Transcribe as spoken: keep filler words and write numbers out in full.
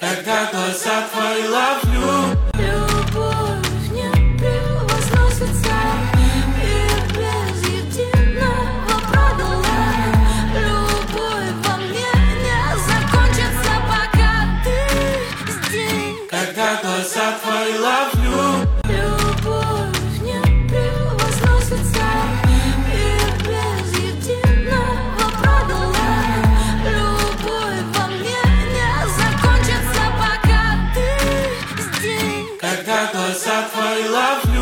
Когда глаза твои ловлю, любовь не превозносится, и без единого правила любовь во мне не закончится, пока ты здесь. когда глаза твои ловлю, Любовь не превозносится, и без единого правила любовь во мне не закончится, пока ты здесь. когда глаза твои ловлю.